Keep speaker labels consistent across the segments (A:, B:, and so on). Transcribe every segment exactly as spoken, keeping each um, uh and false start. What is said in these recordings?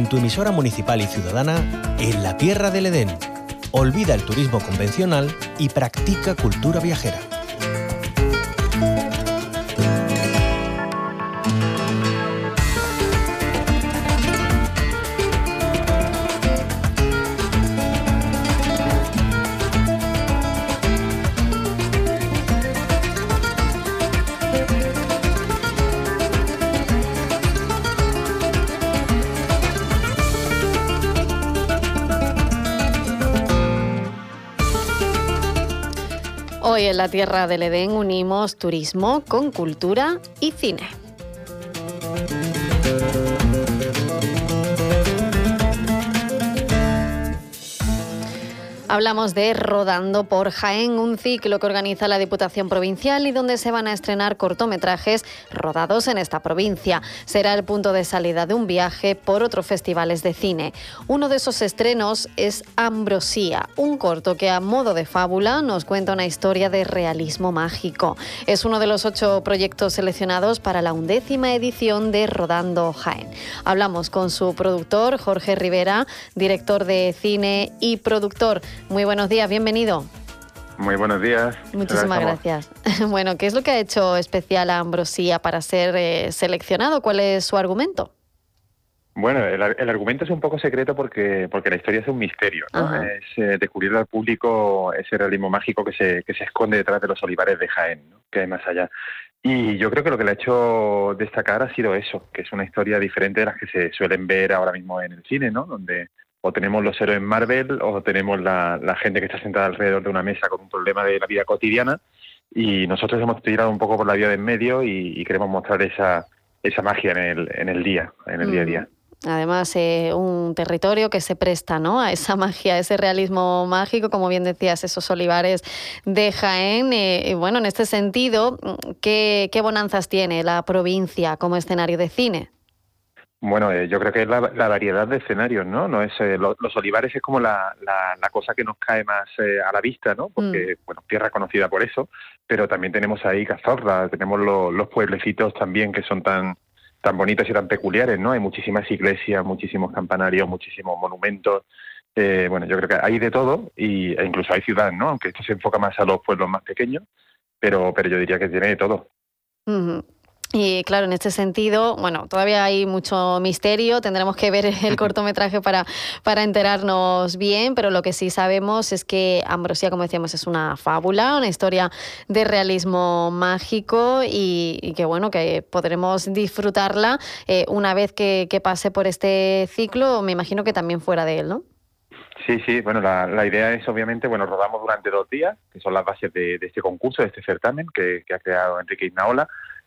A: tu emisora municipal y ciudadana en la Tierra del Edén. Olvida el turismo convencional y practica cultura viajera.
B: Hoy en la Tierra del Edén unimos turismo con cultura y cine. Hablamos de Rodando por Jaén, un ciclo que organiza la Diputación Provincial y donde se van a estrenar cortometrajes rodados en esta provincia. Será el punto de salida de un viaje por otros festivales de cine. Uno de esos estrenos es Ambrosía, un corto que a modo de fábula nos cuenta una historia de realismo mágico. Es uno de los ocho proyectos seleccionados para la undécima edición de Rodando Jaén. Hablamos con su productor, Jorge Rivera, director de cine y productor. Muy buenos días, bienvenido.
C: Muy buenos días.
B: Muchísimas gracias. Bueno, ¿qué es lo que ha hecho especial a Ambrosía para ser eh, seleccionado? ¿Cuál es su argumento?
C: Bueno, el, el argumento es un poco secreto porque porque la historia es un misterio, ¿no? Ajá. Es eh, descubrir al público ese realismo mágico que se que se esconde detrás de los olivares de Jaén, ¿no? Que hay más allá. Y yo creo que lo que le ha hecho destacar ha sido eso, que es una historia diferente de las que se suelen ver ahora mismo en el cine, ¿no? Donde o tenemos los héroes Marvel o tenemos la, la gente que está sentada alrededor de una mesa con un problema de la vida cotidiana, y nosotros hemos tirado un poco por la vía de en medio y, y queremos mostrar esa esa magia en el en el día, en el mm. día a día.
B: Además, eh, un territorio que se presta, ¿no?, a esa magia, a ese realismo mágico, como bien decías, esos olivares de Jaén. Eh, y bueno, en este sentido, ¿qué, qué bonanzas tiene la provincia como escenario de cine?
C: Bueno, eh, yo creo que es la, la variedad de escenarios, ¿no? No es eh, lo, los olivares es como la, la, la cosa que nos cae más eh, a la vista, ¿no? Porque, mm. bueno, tierra conocida por eso, pero también tenemos ahí Cazorla, tenemos lo, los pueblecitos también que son tan tan bonitos y tan peculiares, ¿no? Hay muchísimas iglesias, muchísimos campanarios, muchísimos monumentos. Eh, bueno, yo creo que hay de todo, y, e incluso hay ciudad, ¿no? Aunque esto se enfoca más a los pueblos más pequeños, pero pero yo diría que tiene de todo.
B: Uh-huh. Y claro, en este sentido, bueno, todavía hay mucho misterio, tendremos que ver el cortometraje para, para enterarnos bien, pero lo que sí sabemos es que Ambrosía, como decíamos, es una fábula, una historia de realismo mágico y, y que bueno, que podremos disfrutarla eh, una vez que, que pase por este ciclo, me imagino que también fuera de él, ¿no?
C: Sí, sí, bueno, la, la idea es obviamente, bueno, rodamos durante dos días, que son las bases de, de este concurso, de este certamen que, que ha creado Enrique Ignaola.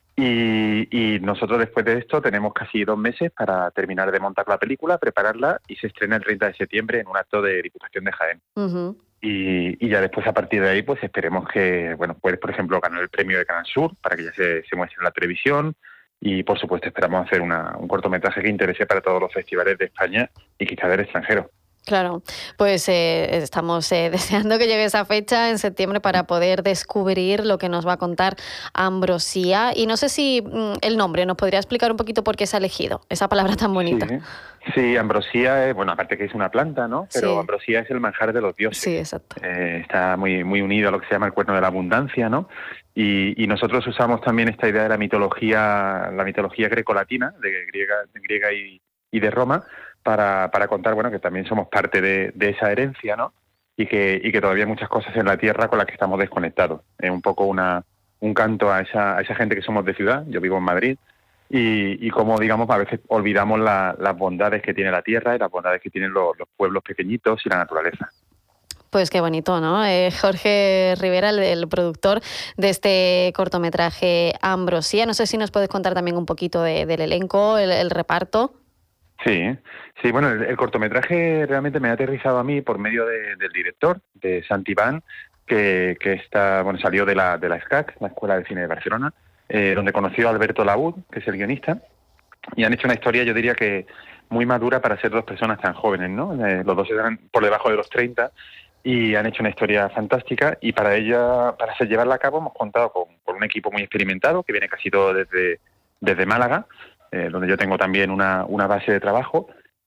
C: Y, y nosotros después de esto tenemos casi dos meses para terminar de montar la película, prepararla, y se estrena el treinta de septiembre en un acto de Diputación de Jaén. Uh-huh. Y, y ya después, a partir de ahí, pues esperemos que, bueno, puedes, por ejemplo, ganar el premio de Canal Sur para que ya se, se muestre en la televisión, y por supuesto esperamos hacer una, un cortometraje que interese para todos los festivales de España y quizá del extranjero.
B: Claro, pues eh, estamos eh, deseando que llegue esa fecha en septiembre para poder descubrir lo que nos va a contar Ambrosía. Y no sé si mm, el nombre, ¿nos podría explicar un poquito por qué se ha elegido esa palabra tan bonita?
C: Sí, sí, Ambrosía, es, bueno, aparte que es una planta, ¿no? Pero sí. Ambrosía es el manjar de los dioses.
B: Sí, exacto.
C: Eh, está muy, muy unido a lo que se llama el cuerno de la abundancia, ¿no? Y, y nosotros usamos también esta idea de la mitología, la mitología grecolatina, de griega, de griega y, y de Roma, para para contar, bueno, que también somos parte de, de esa herencia, ¿no? Y que y que todavía hay muchas cosas en la tierra con las que estamos desconectados. Es un poco una un canto a esa a esa gente que somos de ciudad. Yo vivo en Madrid, y, y como, digamos, a veces olvidamos la, las bondades que tiene la tierra y las bondades que tienen los, los pueblos pequeñitos y la naturaleza.
B: Pues qué bonito, ¿no? Eh, Jorge Rivera, el, el productor de este cortometraje Ambrosía. No sé si nos puedes contar también un poquito de, del elenco, el, el reparto.
C: Sí, sí, bueno, el, el cortometraje realmente me ha aterrizado a mí por medio de, del director, de Santi Van, que, que está, bueno, salió de la de la SCAC, la Escuela de Cine de Barcelona, eh, donde conoció a Alberto Laúd, que es el guionista, y han hecho una historia, yo diría que muy madura para ser dos personas tan jóvenes, ¿no? Eh, los dos eran por debajo de los treinta y han hecho una historia fantástica, y para ella, para hacer llevarla a cabo, hemos contado con, con un equipo muy experimentado que viene casi todo desde, desde Málaga, eh, donde yo tengo también una, una base de trabajo,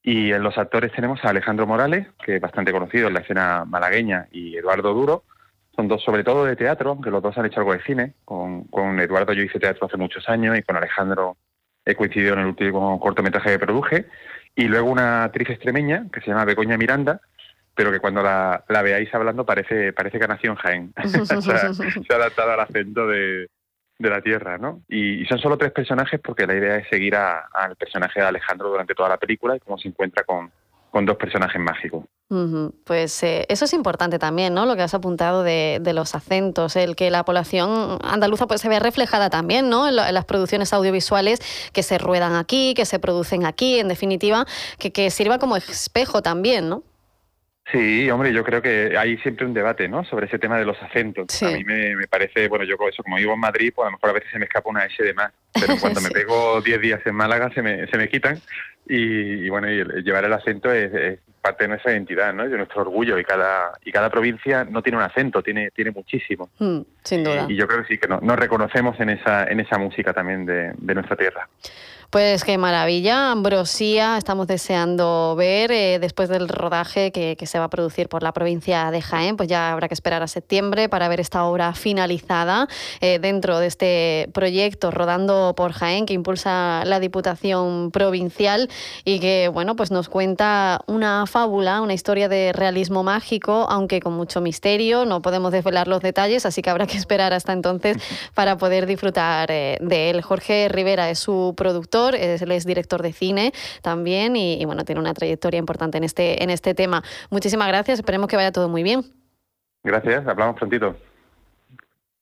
C: Y en los actores tenemos a Alejandro Morales, que es bastante conocido en la escena malagueña, y Eduardo Duro. Son dos, sobre todo de teatro, aunque los dos han hecho algo de cine. Con, con Eduardo yo hice teatro hace muchos años y con Alejandro he coincidido en el último cortometraje que produje. Y luego una actriz extremeña que se llama Begoña Miranda, pero que cuando la, la veáis hablando parece parece que ha nacido en Jaén. O sea, se ha adaptado al acento de, de la tierra, ¿no? Y, y son solo tres personajes porque la idea es seguir a, al personaje de Alejandro durante toda la película y cómo se encuentra con, con dos personajes mágicos.
B: Uh-huh. Pues eh, eso es importante también, ¿no? Lo que has apuntado de, de los acentos, el que la población andaluza pues se vea reflejada también, ¿no? En, lo, en las producciones audiovisuales que se ruedan aquí, que se producen aquí, en definitiva, que, que sirva como espejo también, ¿no?
C: Sí, hombre, yo creo que hay siempre un debate, ¿no?, sobre ese tema de los acentos. Sí. A mí me, me parece, bueno, yo eso, como vivo en Madrid, pues a lo mejor a veces se me escapa una S de más, pero cuando sí. me pego diez días en Málaga se me, se me quitan y, y bueno, y el, llevar el acento es, es parte de nuestra identidad, ¿no?, de nuestro orgullo, y cada y cada provincia no tiene un acento, tiene tiene muchísimo.
B: Mm, sin duda.
C: Y, y yo creo que sí, que no, nos reconocemos en esa en esa música también de, de nuestra tierra.
B: Pues qué maravilla, Ambrosía, estamos deseando ver eh, después del rodaje que, que se va a producir por la provincia de Jaén, pues ya habrá que esperar a septiembre para ver esta obra finalizada eh, dentro de este proyecto Rodando por Jaén que impulsa la Diputación Provincial y que, bueno, pues nos cuenta una fábula, una historia de realismo mágico, aunque con mucho misterio, no podemos desvelar los detalles, así que habrá que esperar hasta entonces para poder disfrutar eh, de él. Jorge Rivera es su productor. Él es director de cine también y, y bueno, tiene una trayectoria importante en este, en este tema. Muchísimas gracias, esperemos que vaya todo muy bien.
C: Gracias, hablamos prontito.